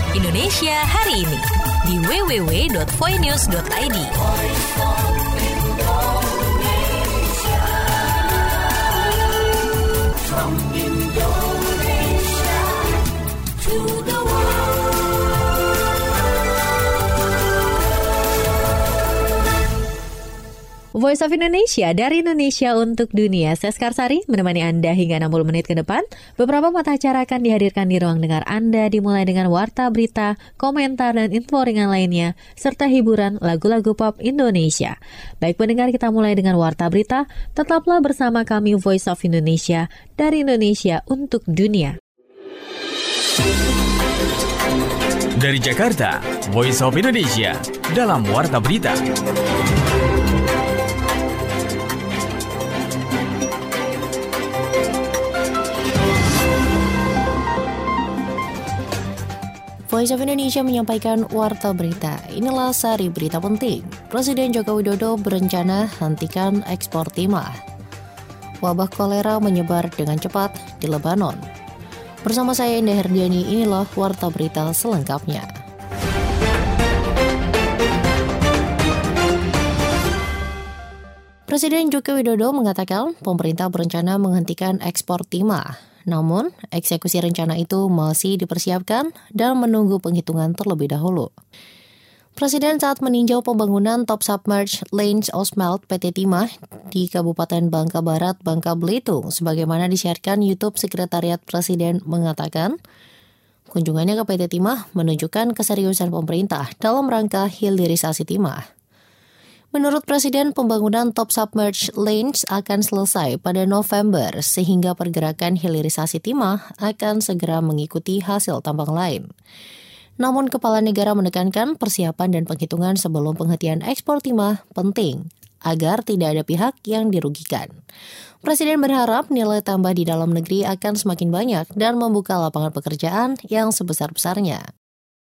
Indonesia hari ini di www.voinews.id. From Indonesia to the world. Voice of Indonesia, dari Indonesia untuk dunia. Saya Skarsari menemani Anda hingga 60 menit ke depan. Beberapa mata acara akan dihadirkan di ruang dengar Anda, dimulai dengan warta berita, komentar, dan info ringan lainnya, serta hiburan lagu-lagu pop Indonesia. Baik pendengar, kita mulai dengan warta berita. Tetaplah bersama kami Voice of Indonesia, dari Indonesia untuk dunia. Dari Jakarta, Voice of Indonesia, dalam warta berita. Voice of Indonesia menyampaikan warta berita. Inilah sari berita penting. Presiden Joko Widodo berencana hentikan ekspor timah. Wabah kolera menyebar dengan cepat di Lebanon. Bersama saya Indah Herdiani, inilah warta berita selengkapnya. Presiden Joko Widodo mengatakan pemerintah berencana menghentikan ekspor timah. Namun, eksekusi rencana itu masih dipersiapkan dan menunggu penghitungan terlebih dahulu. Presiden saat meninjau pembangunan Top Submerged Lanes Osmelt PT Timah di Kabupaten Bangka Barat, Bangka Belitung, sebagaimana disiarkan YouTube Sekretariat Presiden mengatakan, kunjungannya ke PT Timah menunjukkan keseriusan pemerintah dalam rangka hilirisasi timah. Menurut Presiden, pembangunan Top Submerged Lanes akan selesai pada November, sehingga pergerakan hilirisasi timah akan segera mengikuti hasil tambang lain. Namun, Kepala Negara menekankan persiapan dan penghitungan sebelum penghentian ekspor timah penting, agar tidak ada pihak yang dirugikan. Presiden berharap nilai tambah di dalam negeri akan semakin banyak dan membuka lapangan pekerjaan yang sebesar-besarnya.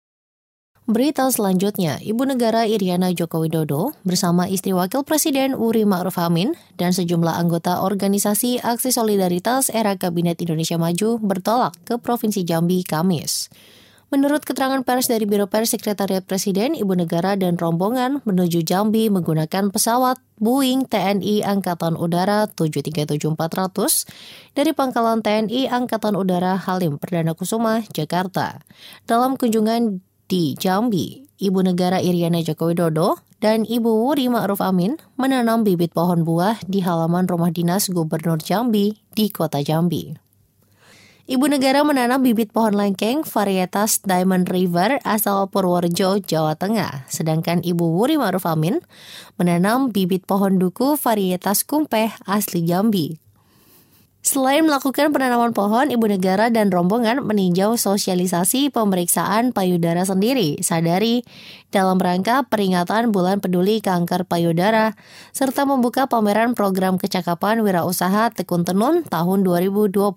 Berita selanjutnya, Ibu Negara Iriana Joko Widodo bersama istri Wakil Presiden Uri Ma'ruf Amin dan sejumlah anggota organisasi Aksi Solidaritas Era Kabinet Indonesia Maju bertolak ke Provinsi Jambi Kamis. Menurut keterangan pers dari Biro Pers Sekretariat Presiden, Ibu Negara dan rombongan menuju Jambi menggunakan pesawat Boeing TNI Angkatan Udara 737-400 dari Pangkalan TNI Angkatan Udara Halim Perdana Kusuma, Jakarta. Dalam kunjungan di Jambi, Ibu Negara Iriana Joko Widodo dan Ibu Uri Ma'ruf Amin menanam bibit pohon buah di halaman rumah dinas Gubernur Jambi di Kota Jambi. Ibu Negara menanam bibit pohon lengkeng varietas Diamond River asal Purworejo, Jawa Tengah, sedangkan Ibu Uri Ma'ruf Amin menanam bibit pohon duku varietas Kumpeh asli Jambi. Selain melakukan penanaman pohon, Ibu Negara dan rombongan meninjau sosialisasi pemeriksaan payudara sendiri, sadari dalam rangka peringatan Bulan Peduli Kanker Payudara, serta membuka pameran program kecakapan wirausaha Tekun Tenun tahun 2022.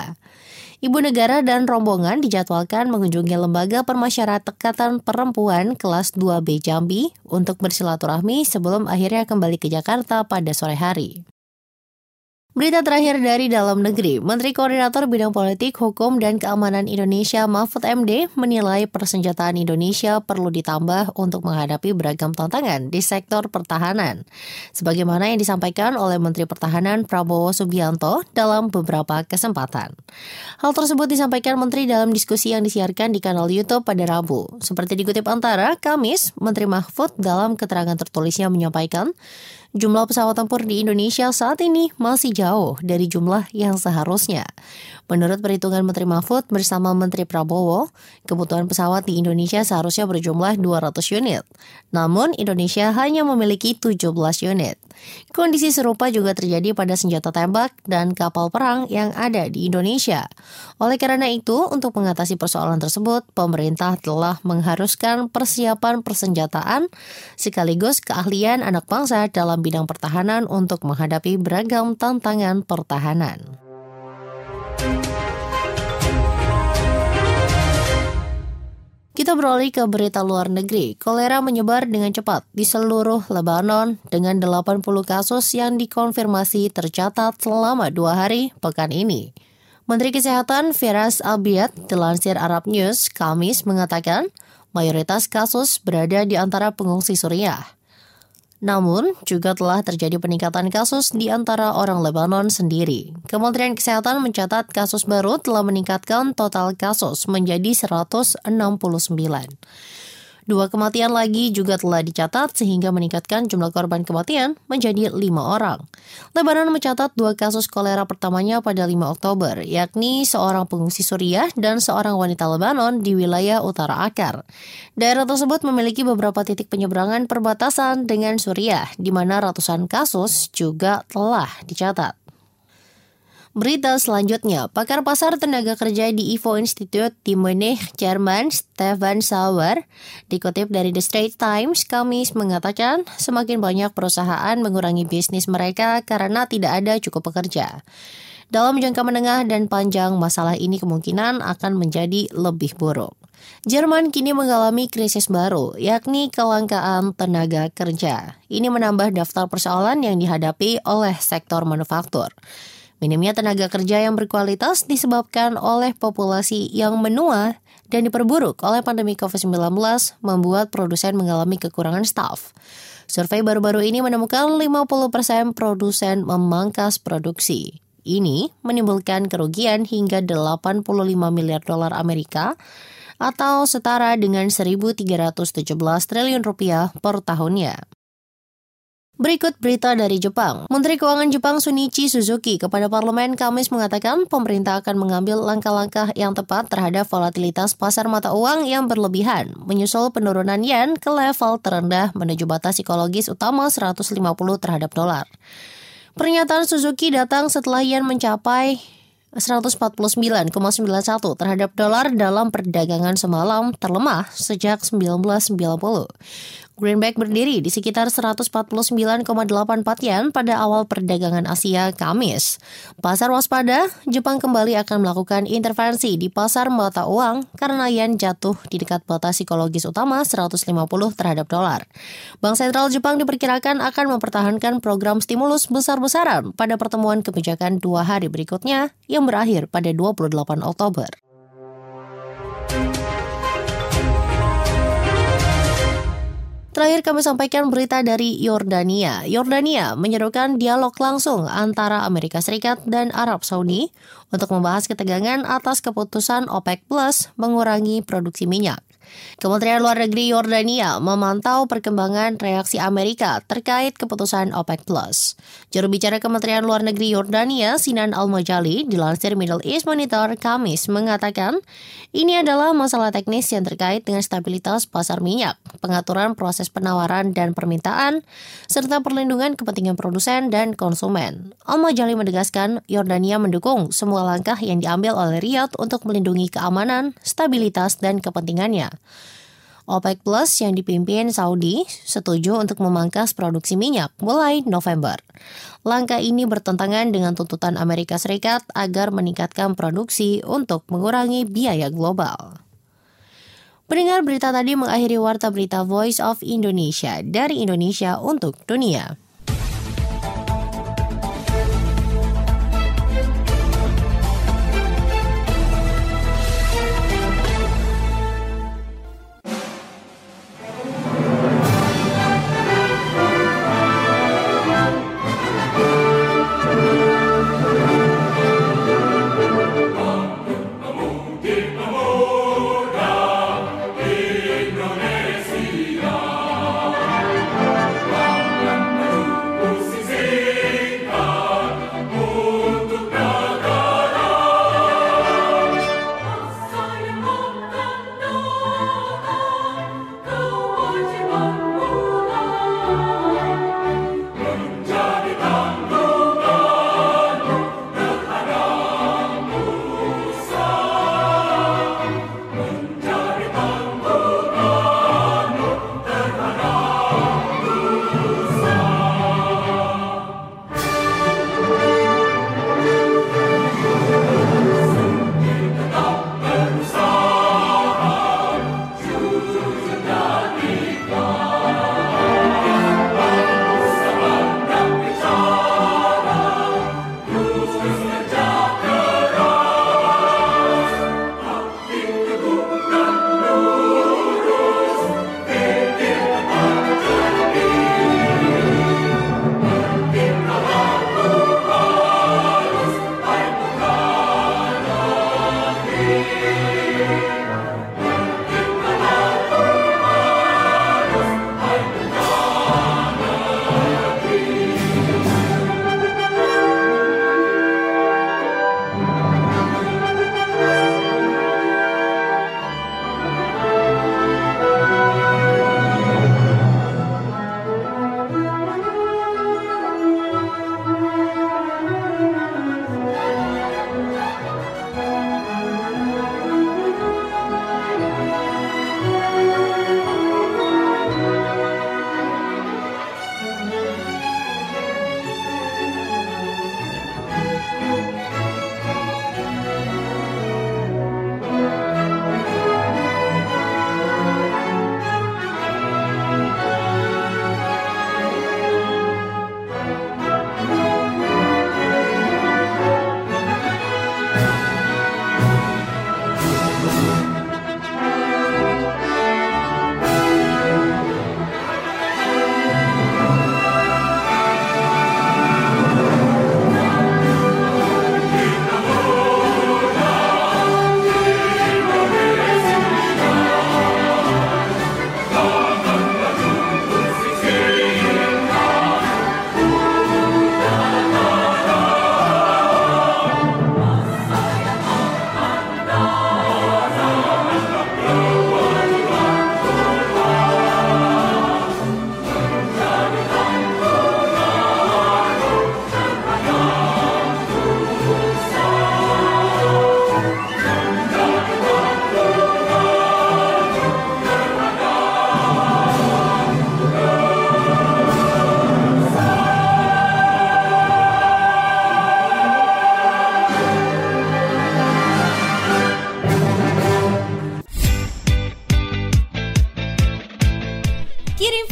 Ibu Negara dan rombongan dijadwalkan mengunjungi Lembaga Permasyarakatan Perempuan kelas 2B Jambi untuk bersilaturahmi sebelum akhirnya kembali ke Jakarta pada sore hari. Berita terakhir dari dalam negeri, Menteri Koordinator Bidang Politik, Hukum, dan Keamanan Indonesia Mahfud MD menilai persenjataan Indonesia perlu ditambah untuk menghadapi beragam tantangan di sektor pertahanan, sebagaimana yang disampaikan oleh Menteri Pertahanan Prabowo Subianto dalam beberapa kesempatan. Hal tersebut disampaikan Menteri dalam diskusi yang disiarkan di kanal YouTube pada Rabu. Seperti dikutip Antara, Kamis, Menteri Mahfud dalam keterangan tertulisnya menyampaikan, jumlah pesawat tempur di Indonesia saat ini masih jauh dari jumlah yang seharusnya. Menurut perhitungan Menteri Mahfud bersama Menteri Prabowo, kebutuhan pesawat di Indonesia seharusnya berjumlah 200 unit. Namun, Indonesia hanya memiliki 17 unit. Kondisi serupa juga terjadi pada senjata tembak dan kapal perang yang ada di Indonesia. Oleh karena itu, untuk mengatasi persoalan tersebut, pemerintah telah mengharuskan persiapan persenjataan sekaligus keahlian anak bangsa dalam bidang pertahanan untuk menghadapi beragam tantangan pertahanan. Kita beralih ke berita luar negeri. Kolera menyebar dengan cepat di seluruh Lebanon dengan 80 kasus yang dikonfirmasi tercatat selama 2 hari pekan ini. Menteri Kesehatan Firas Abiad dilansir Arab News Kamis mengatakan mayoritas kasus berada di antara pengungsi Suriah. Namun, juga telah terjadi peningkatan kasus di antara orang Lebanon sendiri. Kementerian Kesehatan mencatat kasus baru telah meningkatkan total kasus menjadi 169. 2 kematian lagi juga telah dicatat sehingga meningkatkan jumlah korban kematian menjadi 5 orang. Lebanon mencatat 2 kasus kolera pertamanya pada 5 Oktober, yakni seorang pengungsi Suriah dan seorang wanita Lebanon di wilayah Utara Akar. Daerah tersebut memiliki beberapa titik penyeberangan perbatasan dengan Suriah, di mana ratusan kasus juga telah dicatat. Berita selanjutnya, pakar pasar tenaga kerja di Ifo Institute di Munich, Jerman, Stefan Sauer, dikutip dari The Straits Times, Kamis mengatakan semakin banyak perusahaan mengurangi bisnis mereka karena tidak ada cukup pekerja. Dalam jangka menengah dan panjang, masalah ini kemungkinan akan menjadi lebih buruk. Jerman kini mengalami krisis baru, yakni kelangkaan tenaga kerja. Ini menambah daftar persoalan yang dihadapi oleh sektor manufaktur. Minimnya tenaga kerja yang berkualitas disebabkan oleh populasi yang menua dan diperburuk oleh pandemi COVID-19 membuat produsen mengalami kekurangan staf. Survei baru-baru ini menemukan 50% produsen memangkas produksi. Ini menimbulkan kerugian hingga 85 miliar dolar Amerika atau setara dengan 1.317 triliun rupiah per tahunnya. Berikut berita dari Jepang. Menteri Keuangan Jepang Shunichi Suzuki kepada parlemen Kamis mengatakan pemerintah akan mengambil langkah-langkah yang tepat terhadap volatilitas pasar mata uang yang berlebihan, menyusul penurunan yen ke level terendah menuju batas psikologis utama 150 terhadap dolar. Pernyataan Suzuki datang setelah yen mencapai 149,91 terhadap dolar dalam perdagangan semalam terlemah sejak 1990. Greenback berdiri di sekitar 149,84 yen pada awal perdagangan Asia Kamis. Pasar waspada, Jepang kembali akan melakukan intervensi di pasar mata uang karena yen jatuh di dekat batas psikologis utama 150 terhadap dolar. Bank Sentral Jepang diperkirakan akan mempertahankan program stimulus besar-besaran pada pertemuan kebijakan 2 hari berikutnya yang berakhir pada 28 Oktober. Terakhir kami sampaikan berita dari Yordania. Yordania menyerukan dialog langsung antara Amerika Serikat dan Arab Saudi untuk membahas ketegangan atas keputusan OPEC Plus mengurangi produksi minyak. Kementerian Luar Negeri Yordania memantau perkembangan reaksi Amerika terkait keputusan OPEC Plus. Juru bicara Kementerian Luar Negeri Yordania, Sinan Al-Majali, dilansir Middle East Monitor Kamis mengatakan, ini adalah masalah teknis yang terkait dengan stabilitas pasar minyak, pengaturan proses penawaran dan permintaan, serta perlindungan kepentingan produsen dan konsumen. Al-Majali menegaskan, Yordania mendukung semua langkah yang diambil oleh Riyadh untuk melindungi keamanan, stabilitas, dan kepentingannya. OPEC Plus yang dipimpin Saudi setuju untuk memangkas produksi minyak mulai November. Langkah ini bertentangan dengan tuntutan Amerika Serikat agar meningkatkan produksi untuk mengurangi biaya global. Pendengar, berita tadi mengakhiri Warta Berita Voice of Indonesia dari Indonesia untuk dunia.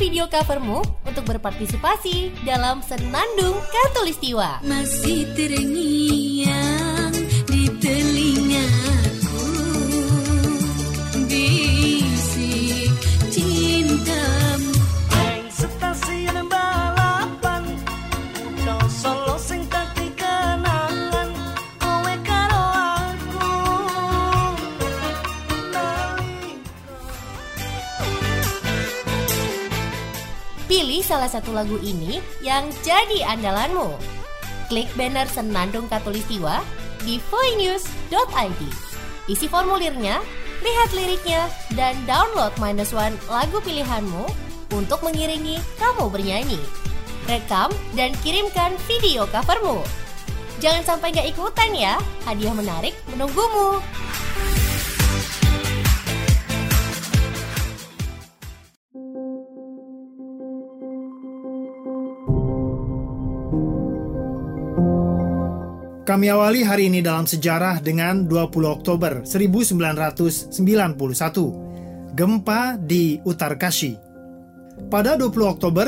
video covermu untuk berpartisipasi dalam Senandung Khatulistiwa. Masih terngiang di telingaku bisik cintamu. Stasiun balapan udah solo sing tak dikenangan kowe karo aku. Pilih salah satu lagu ini yang jadi andalanmu. Klik banner Senandung Khatulistiwa di voinews.id. Isi formulirnya, lihat liriknya, dan download -1 lagu pilihanmu untuk mengiringi kamu bernyanyi. Rekam dan kirimkan video covermu. Jangan sampai gak ikutan ya, hadiah menarik menunggumu. Kami awali hari ini dalam sejarah dengan 20 Oktober 1991, gempa di Uttarkashi. Pada 20 Oktober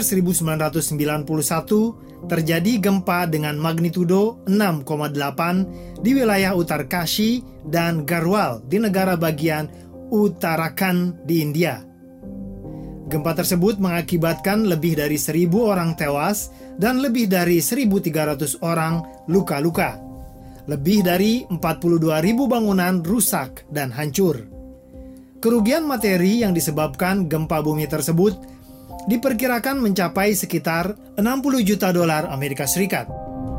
1991, terjadi gempa dengan magnitudo 6,8 di wilayah Uttarkashi dan Garhwal di negara bagian Uttarakhand di India. Gempa tersebut mengakibatkan lebih dari 1.000 orang tewas dan lebih dari 1.300 orang luka-luka. Lebih dari 42.000 bangunan rusak dan hancur. Kerugian materi yang disebabkan gempa bumi tersebut diperkirakan mencapai sekitar $60 juta Amerika Serikat.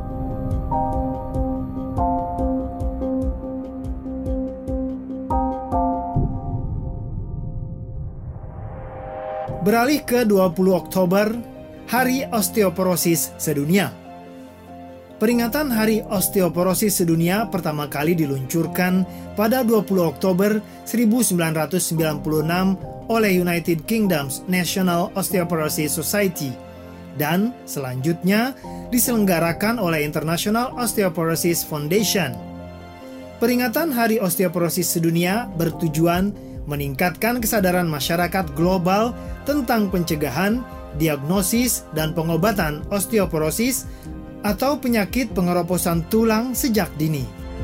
Beralih ke 20 Oktober, Hari Osteoporosis Sedunia. Peringatan Hari Osteoporosis Sedunia pertama kali diluncurkan pada 20 Oktober 1996 oleh United Kingdom's National Osteoporosis Society dan selanjutnya diselenggarakan oleh International Osteoporosis Foundation. Peringatan Hari Osteoporosis Sedunia bertujuan meningkatkan kesadaran masyarakat global tentang pencegahan, diagnosis, dan pengobatan osteoporosis atau penyakit pengeroposan tulang sejak dini.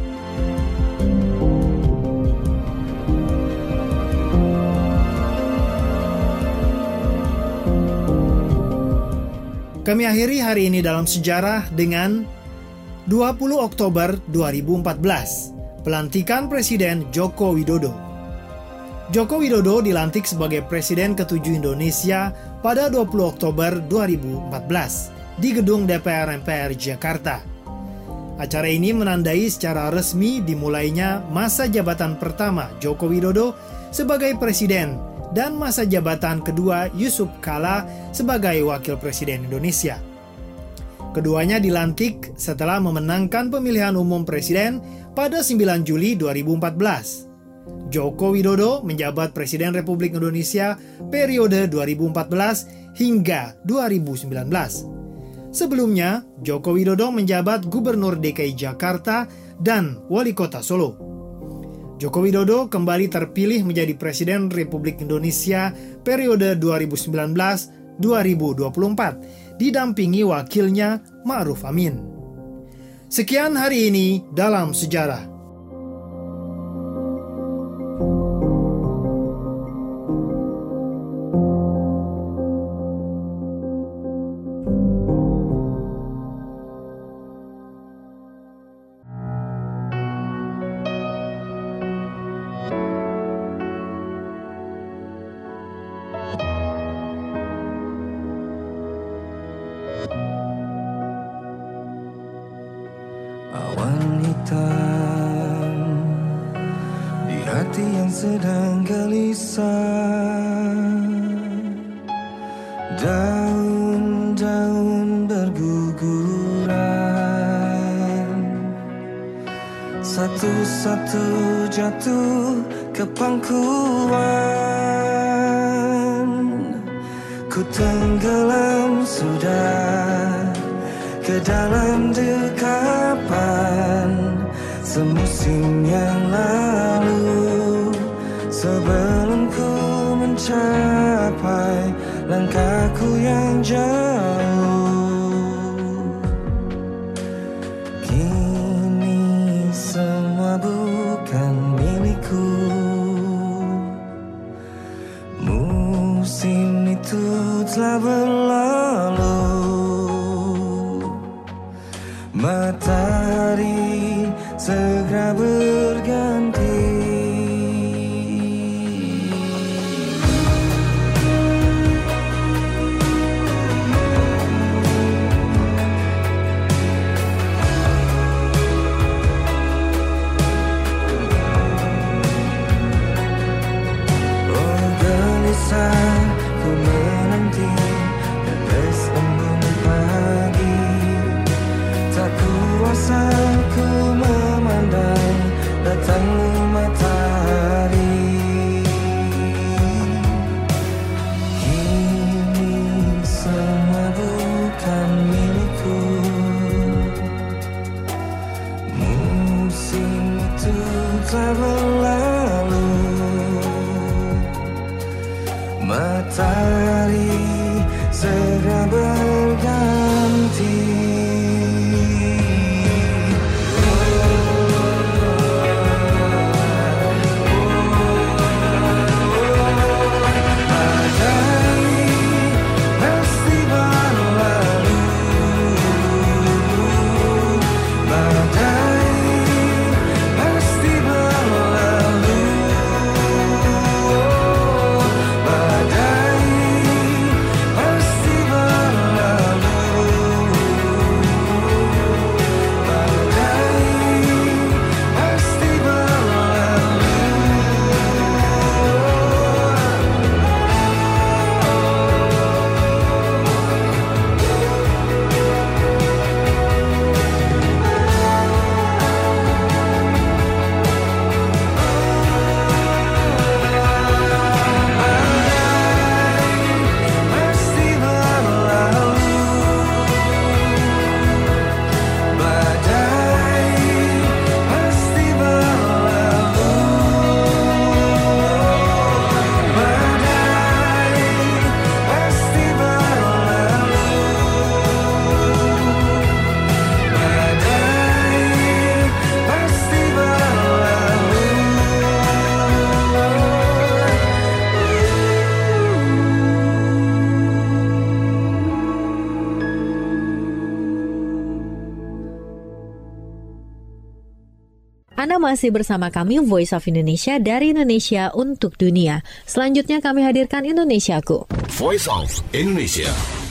Kami akhiri hari ini dalam sejarah dengan 20 Oktober 2014, pelantikan Presiden Joko Widodo. Joko Widodo dilantik sebagai Presiden ke-7 Indonesia pada 20 Oktober 2014 di gedung DPR MPR Jakarta. Acara ini menandai secara resmi dimulainya masa jabatan pertama Joko Widodo sebagai Presiden dan masa jabatan kedua Yusuf Kala sebagai Wakil Presiden Indonesia. Keduanya dilantik setelah memenangkan pemilihan umum Presiden pada 9 Juli 2014. Joko Widodo menjabat Presiden Republik Indonesia periode 2014 hingga 2019. Sebelumnya, Joko Widodo menjabat Gubernur DKI Jakarta dan Wali Kota Solo. Joko Widodo kembali terpilih menjadi Presiden Republik Indonesia periode 2019-2024, didampingi wakilnya Ma'ruf Amin. Sekian hari ini dalam sejarah. Awan hitam di hati yang sedang gelisah, daun-daun berguguran, satu-satu jatuh ke pangkuan. Ku tenggelam sudah ke dalam dekapan semusim yang lalu, sebelum ku mencapai langkahku yang jauh. Kini semua bukan milikku. Musim itu telah berlalu. Matahari segera berganti. Oh gelisah ku menanti tetes embun pagi. Tak kuasa ku memandang datangnya matahari. Kini semua bukan milikku. Musim itu telah berlalu. Matahari segera berganti. Anda masih bersama kami Voice of Indonesia dari Indonesia untuk dunia. Selanjutnya kami hadirkan Indonesiaku. Voice of Indonesia.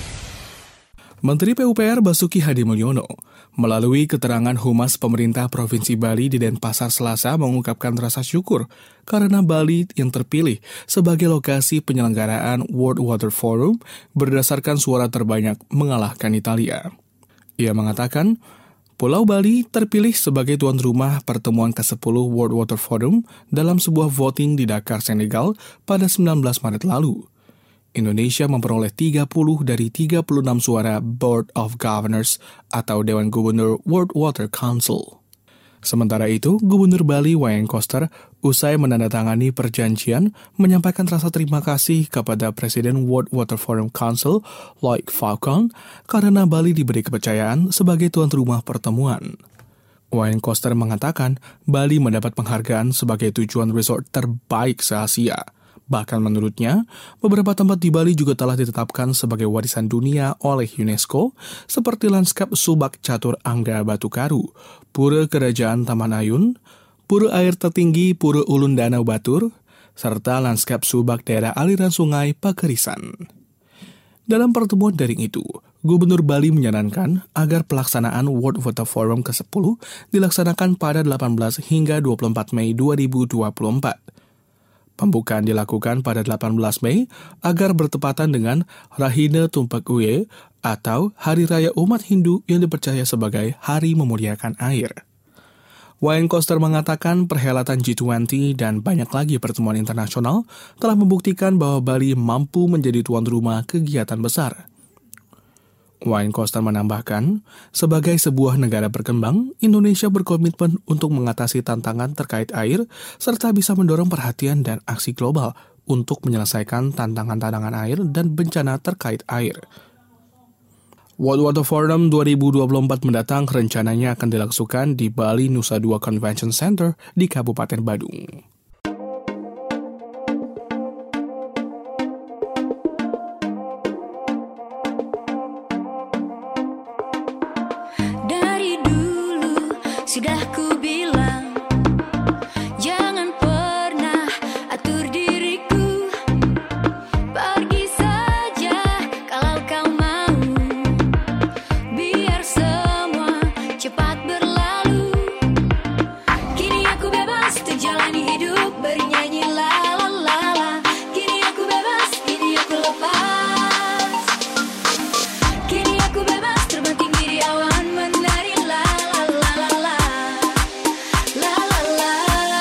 Menteri PUPR Basuki Hadimulyono melalui keterangan Humas Pemerintah Provinsi Bali di Denpasar Selasa mengungkapkan rasa syukur karena Bali yang terpilih sebagai lokasi penyelenggaraan World Water Forum berdasarkan suara terbanyak mengalahkan Italia. Ia mengatakan, Pulau Bali terpilih sebagai tuan rumah pertemuan ke-10 World Water Forum dalam sebuah voting di Dakar, Senegal pada 19 Maret lalu. Indonesia memperoleh 30 dari 36 suara Board of Governors atau Dewan Gubernur World Water Council. Sementara itu, Gubernur Bali Wayan Koster usai menandatangani perjanjian menyampaikan rasa terima kasih kepada Presiden World Water Forum Council Lloyd Falcon karena Bali diberi kepercayaan sebagai tuan rumah pertemuan. Wayan Koster mengatakan Bali mendapat penghargaan sebagai tujuan resort terbaik se-Asia. Bahkan menurutnya, beberapa tempat di Bali juga telah ditetapkan sebagai warisan dunia oleh UNESCO, seperti lanskap Subak Catur Angga Batu Karu, Pura Kerajaan Taman Ayun, Pura Air Tertinggi Pura Ulun Danau Batur, serta lanskap Subak daerah aliran sungai Pakerisan. Dalam pertemuan daring itu, Gubernur Bali menyarankan agar pelaksanaan World Water Forum ke-10 dilaksanakan pada 18 hingga 24 Mei 2024. Pembukaan dilakukan pada 18 Mei agar bertepatan dengan Rahina Tumpak Uye atau Hari Raya Umat Hindu yang dipercaya sebagai Hari Memuliakan Air. Wayan Koster mengatakan perhelatan G20 dan banyak lagi pertemuan internasional telah membuktikan bahwa Bali mampu menjadi tuan rumah kegiatan besar. Wayan Koster menambahkan, sebagai sebuah negara berkembang, Indonesia berkomitmen untuk mengatasi tantangan terkait air serta bisa mendorong perhatian dan aksi global untuk menyelesaikan tantangan-tantangan air dan bencana terkait air. World Water Forum 2024 mendatang rencananya akan dilangsungkan di Bali Nusa Dua Convention Center di Kabupaten Badung. Dari dulu sudah ku bilang, jangan pernah atur diriku. Pergi saja kalau kau mau, biar semua cepat berlalu. Kini aku bebas untuk jalani hidup, bernyanyi la la la la. Kini aku bebas, kini aku lepas. Kini aku bebas terbang tinggi di awan, menari la la la la la. La la la.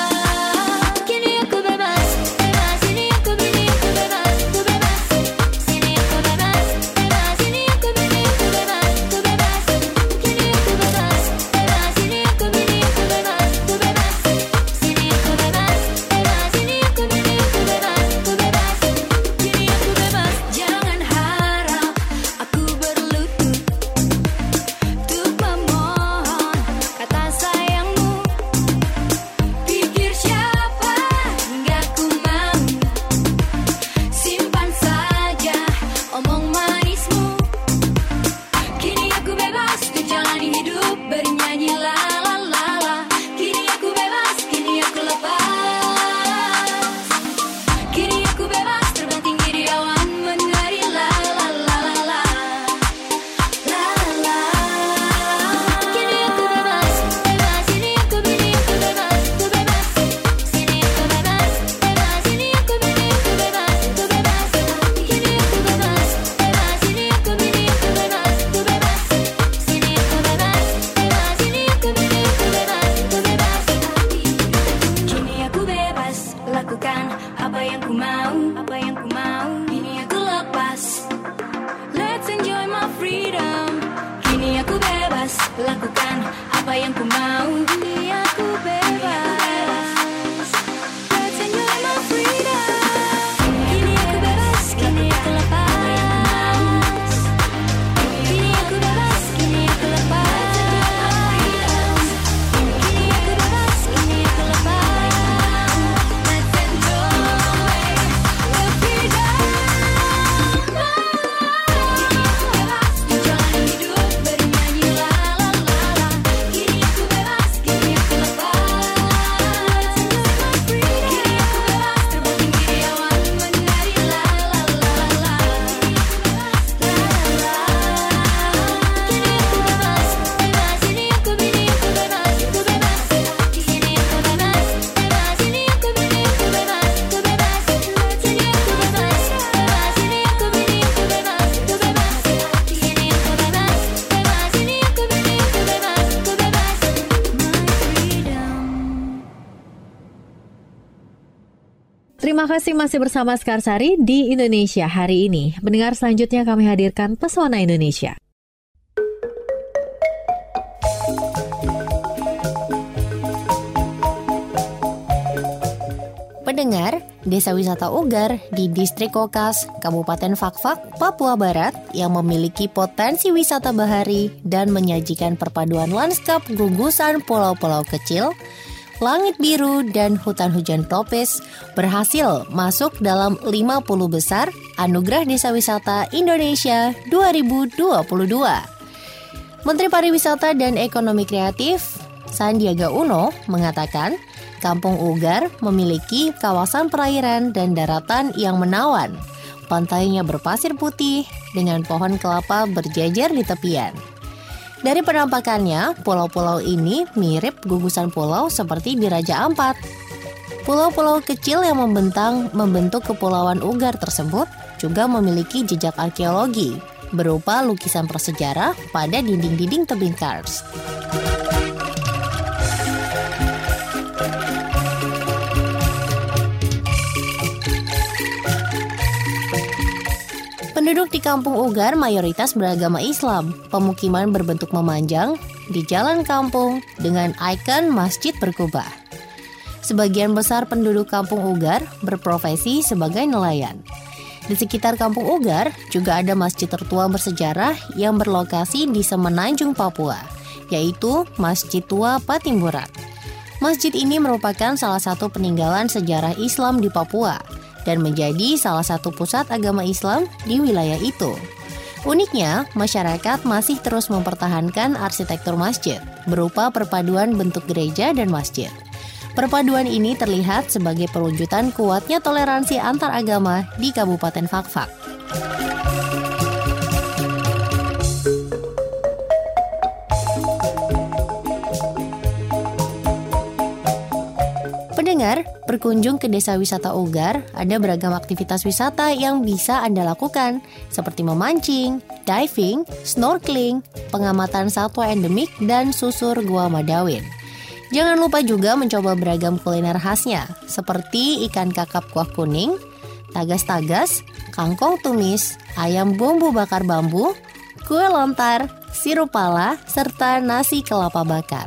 Kini aku bebas, bebas. Ini aku bebas, ku bebas. Sini aku bebas, bebas. Ini aku bebas, ku bebas. Kini aku bebas, bebas. Ini aku bebas, ku bebas. Sini aku bebas, bebas. Ini aku bebas, ku bebas. Kini aku bebas. Jangan harap aku berlutut untuk memohon kata sayangmu. Pikir siapa hingga ku mau, simpan saja omong manismu. Kini aku bebas untuk jalani hidup, bernyanyi la la la la. Kini aku bebas, kini aku lepas. Kini aku bebas terbang tinggi di awan, menari la la la la la. La la la. Kini aku bebas, bebas. Ini aku bebas, ku bebas. Sini aku bebas, bebas. Ini aku bebas, ku bebas. Kini aku bebas, bebas. Ini aku bebas, ku bebas. Sini aku bebas, bebas. Ini aku bebas, ku bebas. Kini aku bebas, lakukan apa yang ku mau, apa yang ku mau. Kini aku lepas. Let's enjoy my freedom. Kini aku bebas, lakukan apa yang ku mau. Kini aku bebas. Let's enjoy my freedom. Kini aku bebas, kini aku lepas. Kini aku bebas, kini aku lepas. Kini aku bebas, kini aku lepas. Let's enjoy the freedom. Kini aku bebas, menjalani hidup, bernyanyi la la la la. Kini aku bebas, kini aku lepas. Let's enjoy my freedom. Kini aku bebas, terbang tinggi di awan, menari la la la la la. La la la. Kini aku bebas, bebas. Ini aku bebas, ku bebas. Kini aku bebas, bebas. Ini aku bebas, ku bebas. Kini aku bebas, bebas. Ini aku bebas, ku bebas. Kini aku bebas, bebas. Ini aku bebas, ku bebas. My freedom. Terima kasih masih bersama Skarsari di Indonesia hari ini. Pendengar, selanjutnya kami hadirkan Pesona Indonesia. Pendengar, Desa Wisata Ugar di Distrik Kokas, Kabupaten Fakfak, Papua Barat yang memiliki potensi wisata bahari dan menyajikan perpaduan lanskap gugusan pulau-pulau kecil, langit biru, dan hutan hujan tropis berhasil masuk dalam 50 besar Anugerah Desa Wisata Indonesia 2022. Menteri Pariwisata dan Ekonomi Kreatif Sandiaga Uno mengatakan Kampung Ugar memiliki kawasan perairan dan daratan yang menawan. Pantainya berpasir putih dengan pohon kelapa berjejer di tepian. Dari penampakannya, pulau-pulau ini mirip gugusan pulau seperti di Raja Ampat. Pulau-pulau kecil yang membentuk Kepulauan Ugar tersebut juga memiliki jejak arkeologi berupa lukisan prasejarah pada dinding-dinding tebing kars. Penduduk di Kampung Ugar mayoritas beragama Islam. Pemukiman berbentuk memanjang di jalan kampung dengan ikon masjid berkubah. sebagian besar penduduk Kampung Ugar berprofesi sebagai nelayan. Di sekitar Kampung Ugar juga ada masjid tertua bersejarah yang berlokasi di Semenanjung, Papua, yaitu Masjid Tua Patimburan. Masjid ini merupakan salah satu peninggalan sejarah Islam di Papua dan menjadi salah satu pusat agama Islam di wilayah itu. Uniknya, masyarakat masih terus mempertahankan arsitektur masjid berupa perpaduan bentuk gereja dan masjid. Perpaduan ini terlihat sebagai perwujudan kuatnya toleransi antar agama di Kabupaten Fakfak. Pendengar, berkunjung ke desa wisata Ugar, ada beragam aktivitas wisata yang bisa Anda lakukan, seperti memancing, diving, snorkeling, pengamatan satwa endemik, dan susur Gua Madawin. Jangan lupa juga mencoba beragam kuliner khasnya, seperti ikan kakap kuah kuning, tagas-tagas, kangkong tumis, ayam bumbu bakar bambu, kue lontar, sirup pala, serta nasi kelapa bakar.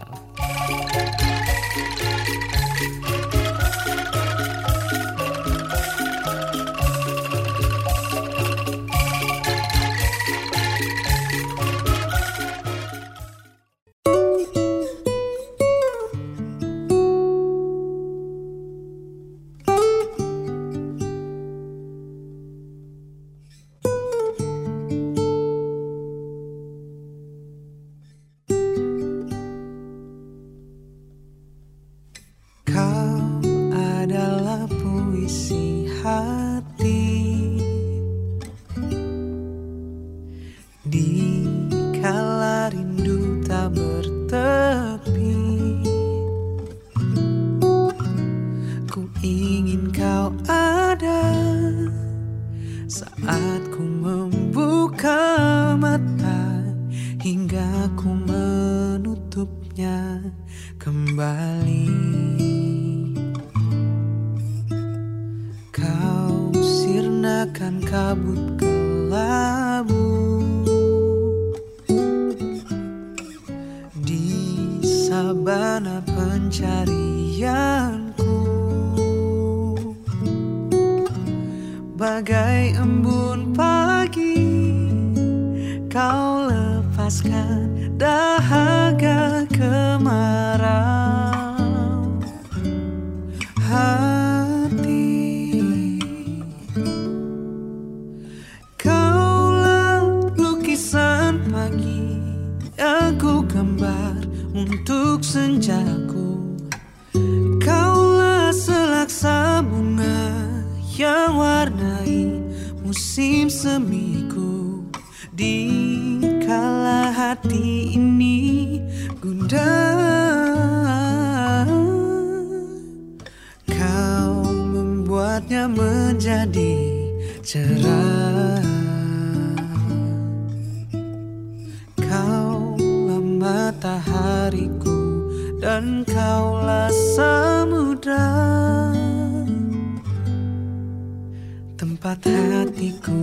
Bagai embun pagi, kau lepaskan dahaga kemarau hati. Kaulah lukisan pagi yang ku gambar untuk senjaku. Kaulah selaksa bunga yang warnai musim semiku. Di kala hati ini gundah, kau membuatnya menjadi cerah. Kaulah matahariku dan kaulah samudra, tempat hatiku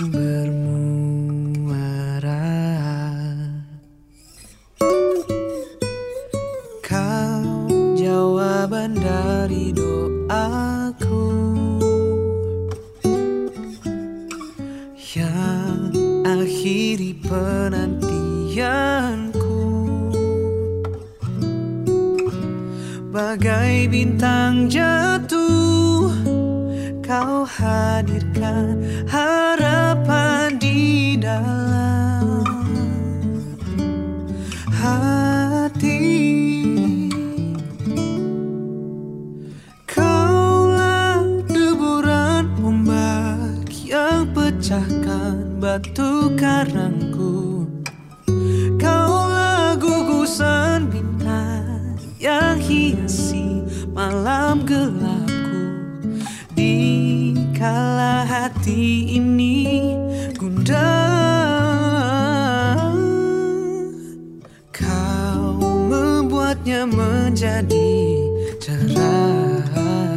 bermuara. Kau jawaban dari doaku yang akhiri penantianku. Bagai bintang jatuh, kau hadirkan harapan di dalam hati. Kaulah deburan ombak yang pecahkan batu karangku. Kaulah gugusan bintang yang hiasi malam gelapku. Di kala hati ini gundah, kau membuatnya menjadi cerah.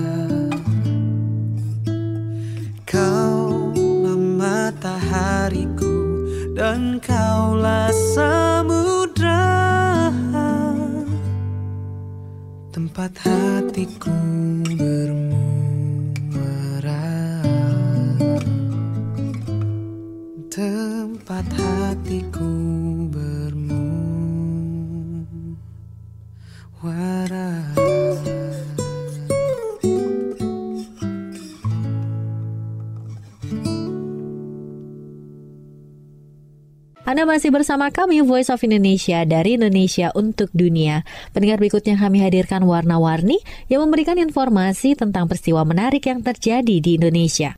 Kaulah matahariku dan kaulah samudra, tempat hatiku bermuara, tempat hatiku bermuara. Anda masih bersama kami Voice of Indonesia dari Indonesia untuk Dunia. Pendengar, berikutnya kami hadirkan warna-warni yang memberikan informasi tentang peristiwa menarik yang terjadi di Indonesia.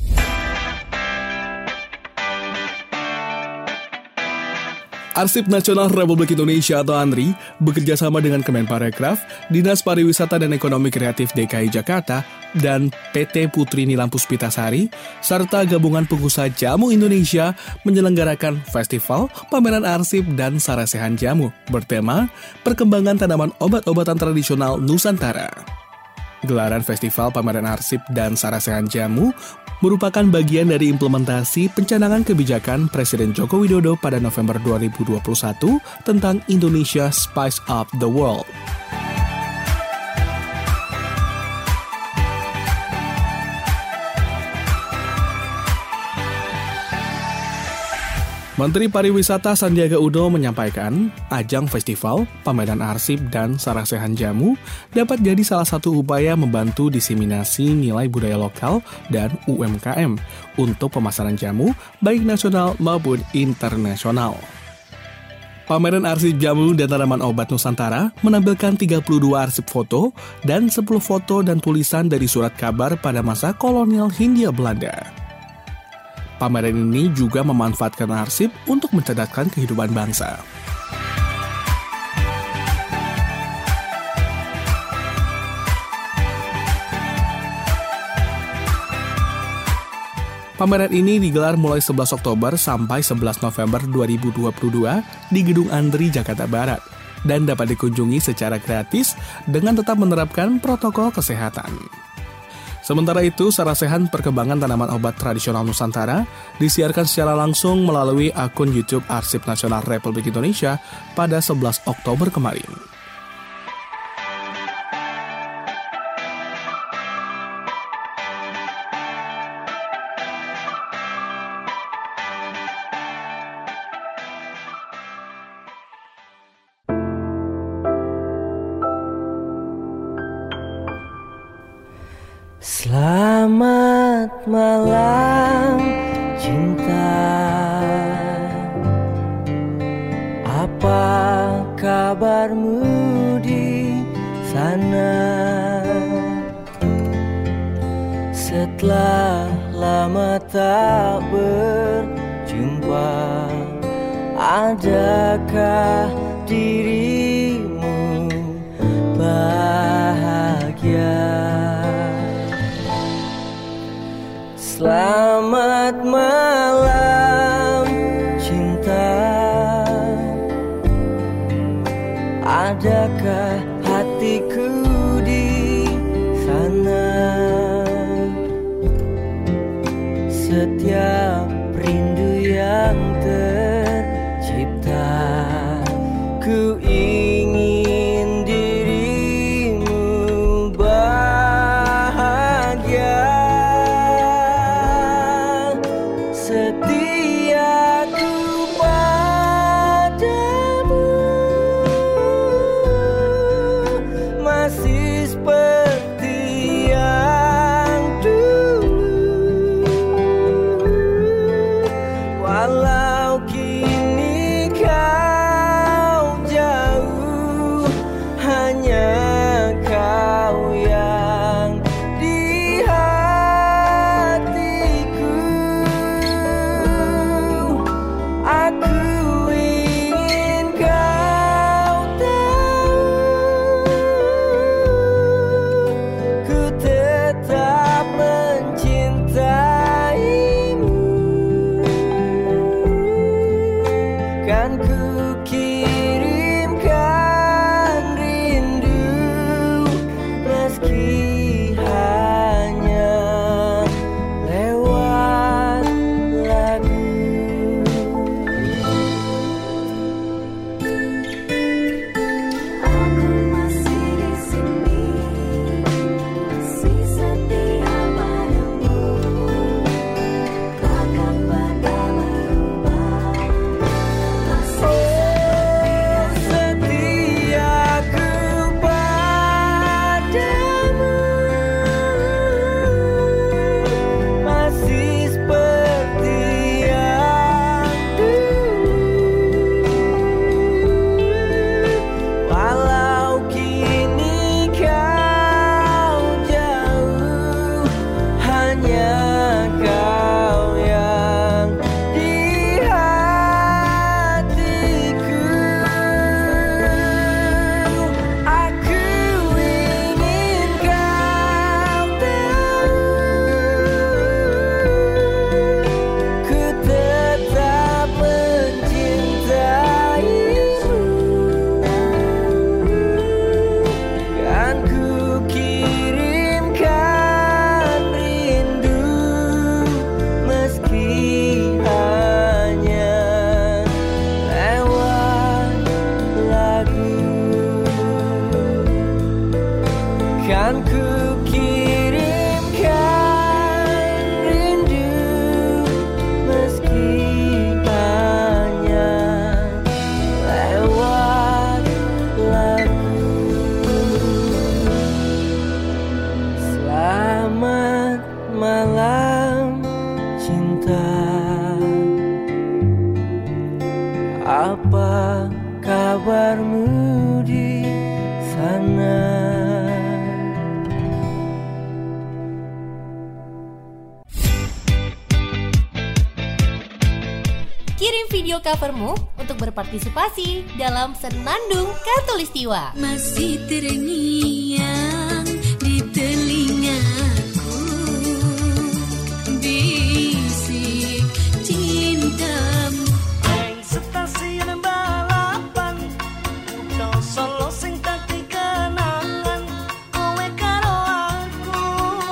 Arsip Nasional Republik Indonesia atau ANRI bekerja sama dengan Kemenparekraf, Dinas Pariwisata dan Ekonomi Kreatif DKI Jakarta, dan PT Putri Nilam Puspitasari, serta Gabungan Pengusaha Jamu Indonesia menyelenggarakan Festival Pameran Arsip dan Sarasehan Jamu bertema Perkembangan Tanaman Obat-obatan Tradisional Nusantara. Gelaran Festival Pameran Arsip dan Sarasehan Jamu merupakan bagian dari implementasi pencanangan kebijakan Presiden Joko Widodo pada November 2021 tentang Indonesia Spice Up the World. Menteri Pariwisata Sandiaga Uno menyampaikan, ajang festival, pameran arsip, dan sarasehan jamu dapat jadi salah satu upaya membantu diseminasi nilai budaya lokal dan UMKM untuk pemasaran jamu baik nasional maupun internasional. Pameran arsip jamu dan tanaman obat Nusantara menampilkan 32 arsip foto dan 10 foto dan tulisan dari surat kabar pada masa kolonial Hindia Belanda. Pameran ini juga memanfaatkan arsip untuk mencerdaskan kehidupan bangsa. Pameran ini digelar mulai 11 Oktober sampai 11 November 2022 di Gedung Andri, Jakarta Barat, dan dapat dikunjungi secara gratis dengan tetap menerapkan protokol kesehatan. Sementara itu, Sarasehan Perkembangan Tanaman Obat Tradisional Nusantara disiarkan secara langsung melalui akun YouTube Arsip Nasional Republik Indonesia pada 11 Oktober kemarin. Selamat malam cinta, apa kabarmu di sana? Setelah lama tak berjumpa, adakah dirimu bahagia? Selamat malam cinta, adakah hatiku di sana? Setiap rindu yang tercipta, ku ingin dirimu bahagia. Setiaku padamu masih seperti yang dulu, walau kini kau jauh, hanya kau yang di hatiku. cinta. Apa kabarmu di sana? Kirim video covermu untuk berpartisipasi dalam Senandung Khatulistiwa. Masih terngiang di telingaku bisik cintamu. Neng stasiun balapan Udah solo sing taki kenangan Kowe karo aku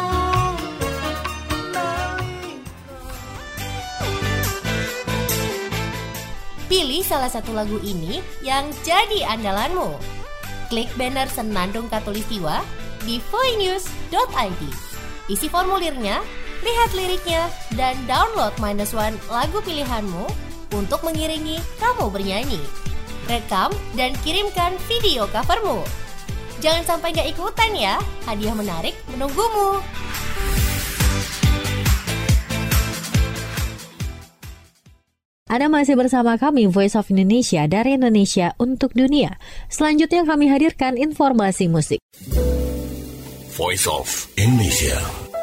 Pilih salah satu lagu ini yang jadi andalanmu. Klik banner Senandung Khatulistiwa di voinews.id. Isi formulirnya, lihat liriknya, dan download -1 lagu pilihanmu untuk mengiringi kamu bernyanyi. Rekam dan kirimkan video covermu. Jangan sampai gak ikutan ya, hadiah menarik menunggumu. Anda masih bersama kami Voice of Indonesia dari Indonesia untuk dunia. Selanjutnya kami hadirkan informasi musik. Voice of Indonesia.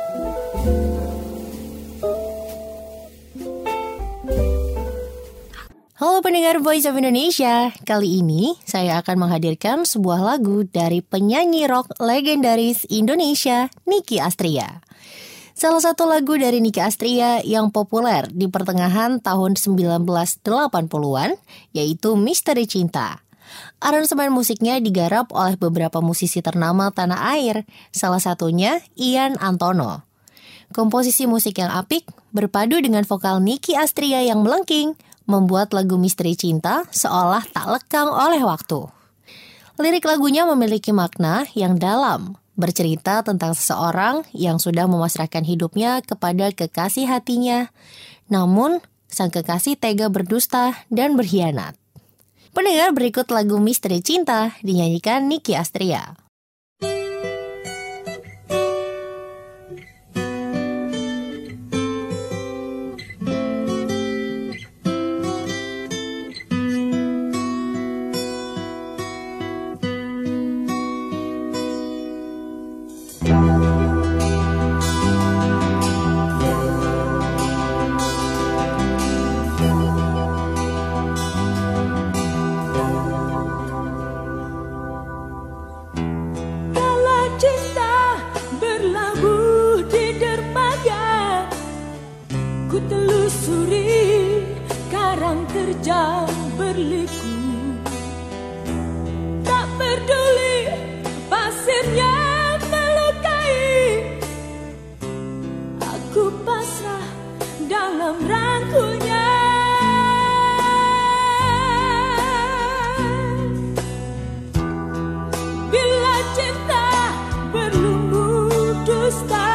Halo pendengar Voice of Indonesia, kali ini saya akan menghadirkan sebuah lagu dari penyanyi rock legendaris Indonesia, Nicky Astria. Salah satu lagu dari Nicky Astria yang populer di pertengahan tahun 1980-an, yaitu Misteri Cinta. Aransemen musiknya digarap oleh beberapa musisi ternama tanah air, salah satunya Ian Antono. Komposisi musik yang apik berpadu dengan vokal Nicky Astria yang melengking, membuat lagu Misteri Cinta seolah tak lekang oleh waktu. Lirik lagunya memiliki makna yang dalam, bercerita tentang seseorang yang sudah memasrahkan hidupnya kepada kekasih hatinya, namun sang kekasih tega berdusta dan berkhianat. Pendengar, berikut lagu Misteri Cinta dinyanyikan Nicky Astria. Terjang berliku, tak peduli pasirnya melukai, aku pasrah dalam rangkulnya. Bila cinta berlumur dusta,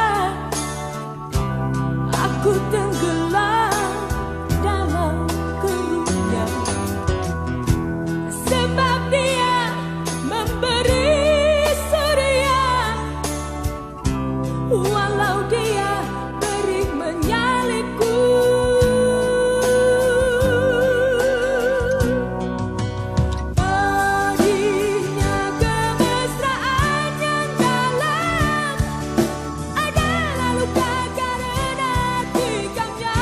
aku tenggelam dalam kerutnya. Sebab dia memberi surya, walau dia beri menyalipku. Perihnya kemesraan yang dalam adalah luka karena tikamnya.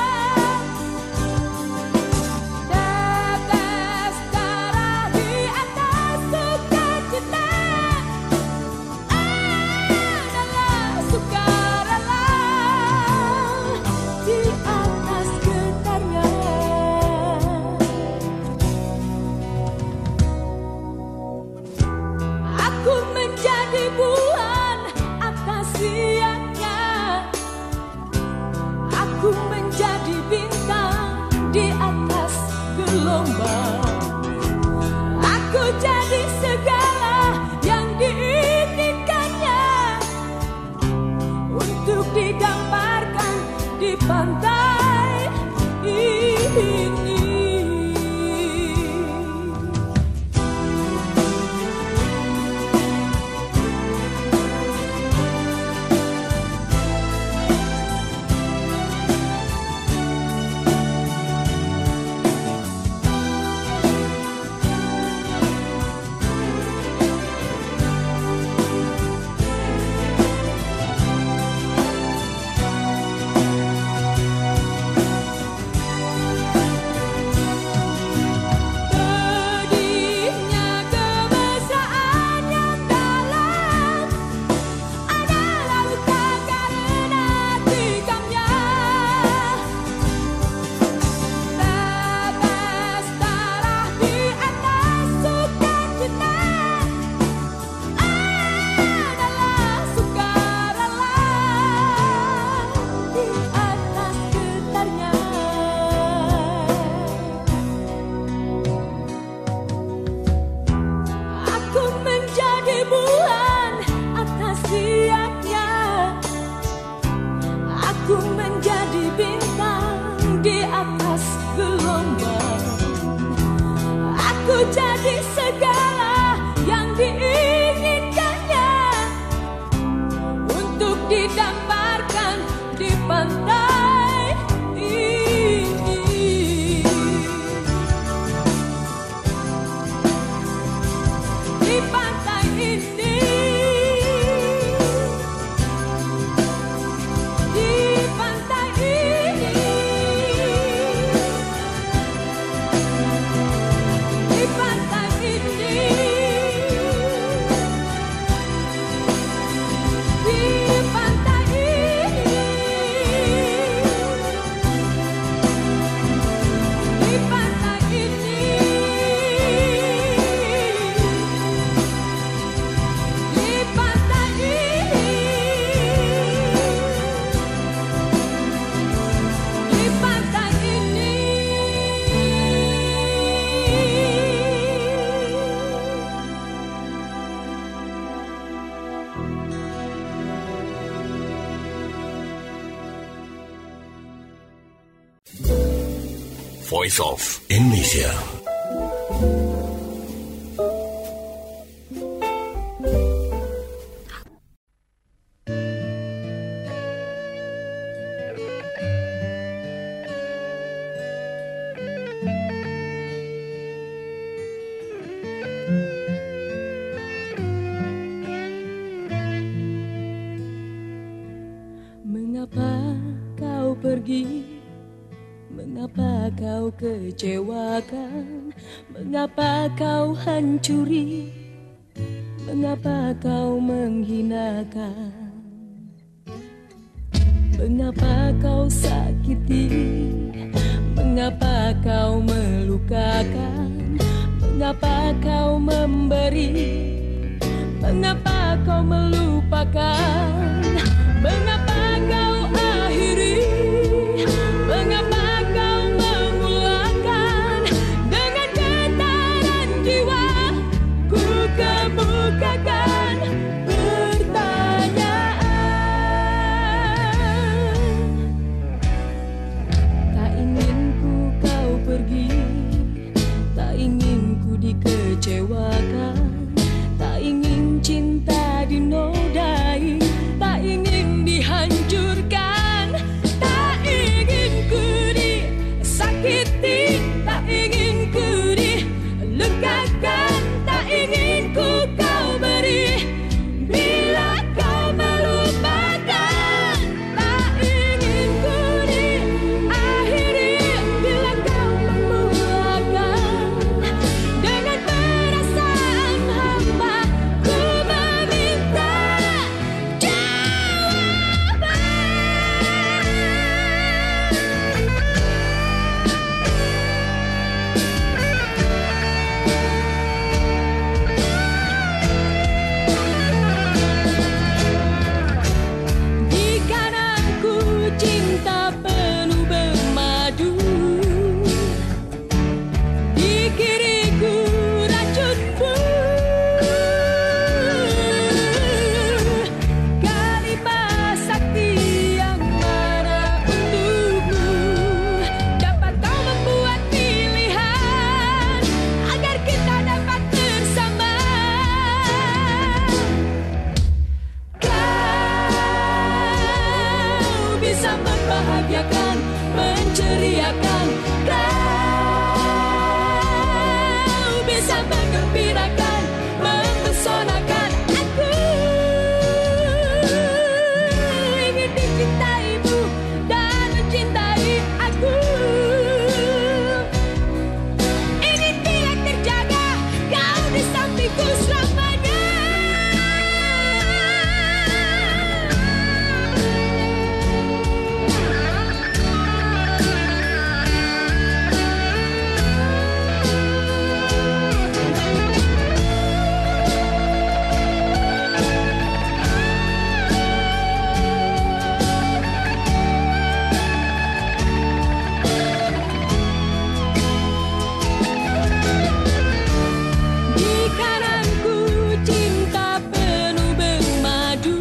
Tetes darah di atas sukacita adalah sukarela di atas getarnya. Aku menjadi bulan atas siangnya, aku menjadi bintang di atas gelombang. Aku jadi segala yang diinginkannya untuk digambarkan di pantai ini. Voice of Indonesia. Mengapa kau pergi? Mengapa kau kecewakan? Mengapa kau hancuri? Mengapa kau menghinakan? Mengapa kau sakiti? Mengapa kau melukakan? Mengapa kau memberi? Mengapa kau melupakan? Mengapa kau akhiri? Mengapa kau memulakan? Dengan getaran jiwa ku kemukakan pertanyaan. Tak ingin ku kau pergi, tak ingin ku dikecewakan, tak ingin cinta dinodai, tak ingin dihancurkan, tak ingin ku disakiti, tak ingin ku dilukakan, tak ingin ku kau beri bila kau melupakan, tak ingin ku diakhiri bila kau memulakan. Dengan perasaan hamba ku meminta di kananku cinta penuh bermadu, di kiriku racunmu. Kalimat sakti yang mana untukmu dapat kau membuat pilihan agar kita dapat bersama. Kau bisa membahagiakan, menceriakan, kau bisa menggembirakan, mempesonakan. Aku ingin dicintaimu dan mencintai aku, ingin bila terjaga kau di sampingku selamanya. Di kananku cinta penuh bermadu,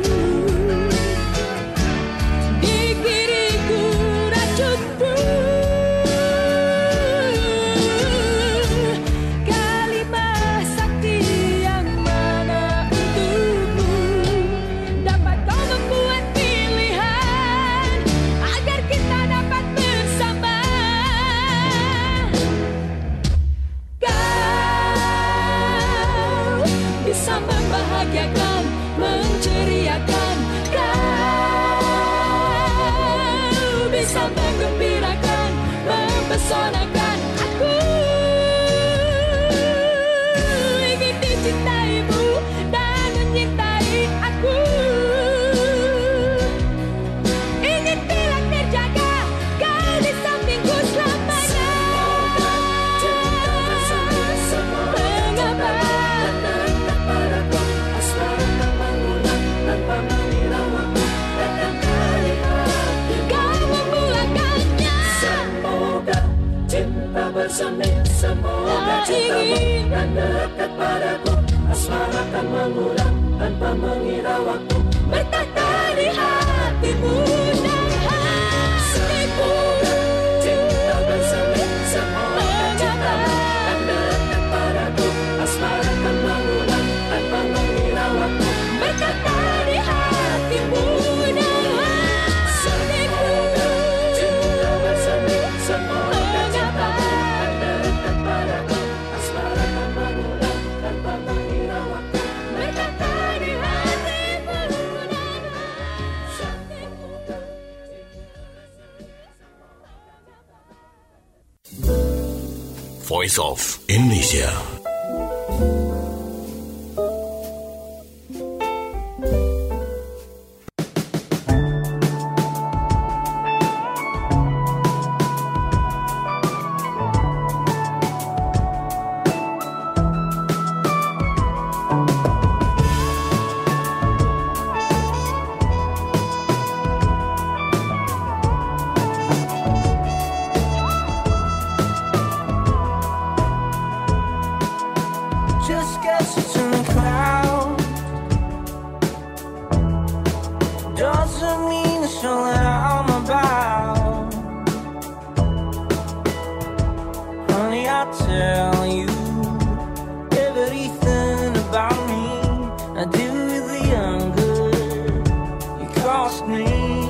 di kiriku racunmu. Kalimat sakti yang mana untukmu dapat kau membuat pilihan agar kita dapat bersama. Kau bisa membahagiakan, menceriakan, kau bisa menggembirakan, mempesonakan. Aku ingin dicintaimu dan menyintai aku, ingin bila terjaga kau di sampingku selamanya. Mengapa kau memulakannya? Semoga cinta bersemi, semoga cintamu dan dekat padaku. Asmara akan mengulang tanpa mengira waktu, bertata di hatimu dan hatiku. Cinta bersemi, Voice of Indonesia. Just gets in the crowd doesn't mean it's all that I'm about. Honey, I tell you everything about me. I do with the younger you cost me,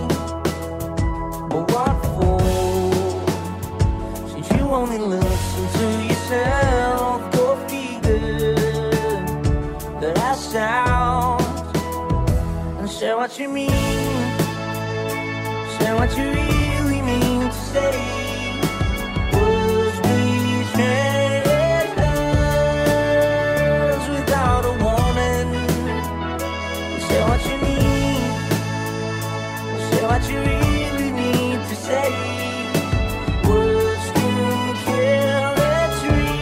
but what for? Since you only listen to yourself, go figure that I sound and say what you mean, say what you really mean to say. Words betray us without a warning. Say what you need, say what you really need to say. Words can kill, it's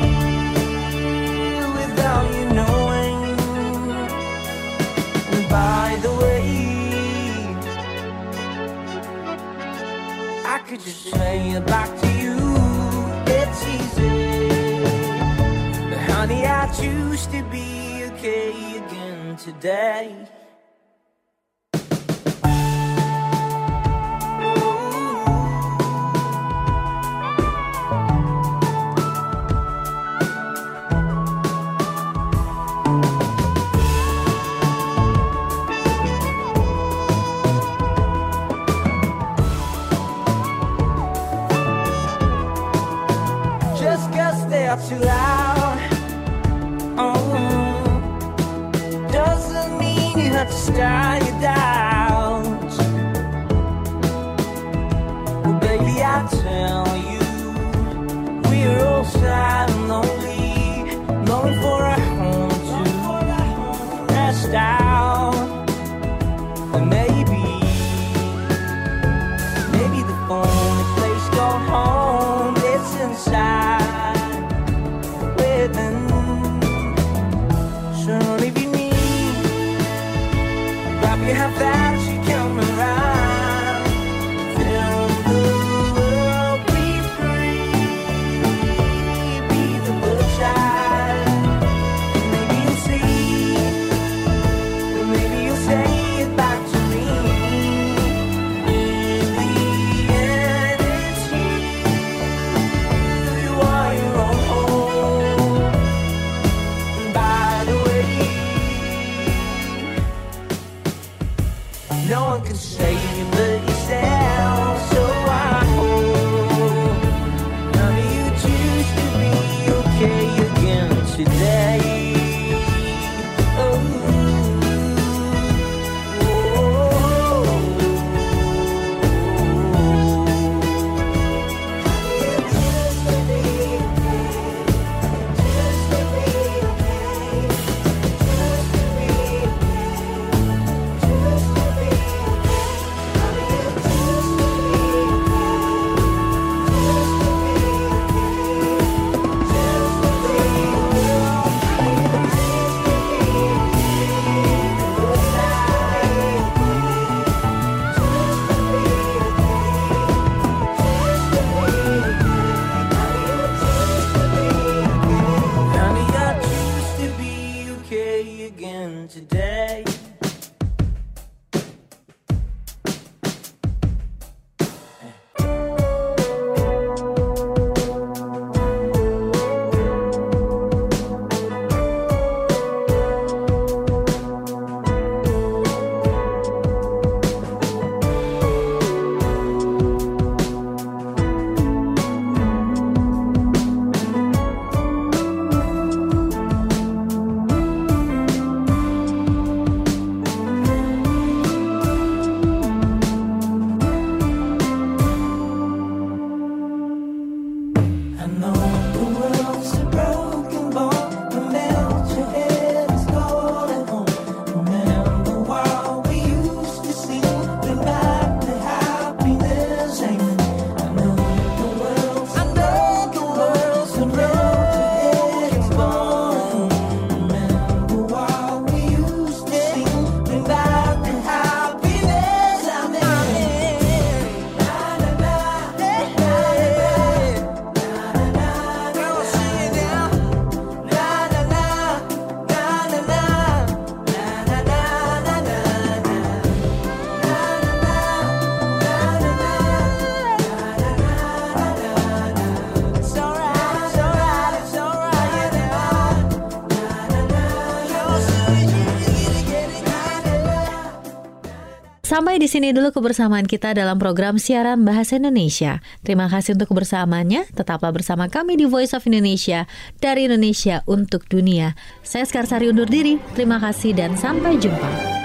real without you knowing. And by the way, I could just say it back to you. It's easy, but honey, I choose to be okay again today. Just 'cause they're too loud, doesn't mean you have to start your doubts. Well, baby, I tell you, we're all sad and lonely, longing for a home to rest out. And maybe the only place called home is inside within. So if you need, wrap your hand fast, you come around. Feel the world be Sampai di sini dulu kebersamaan kita dalam program siaran Bahasa Indonesia. Terima kasih untuk kebersamaannya. Tetaplah bersama kami di Voice of Indonesia, dari Indonesia untuk dunia. Saya Skarsari undur diri. Terima kasih dan sampai jumpa.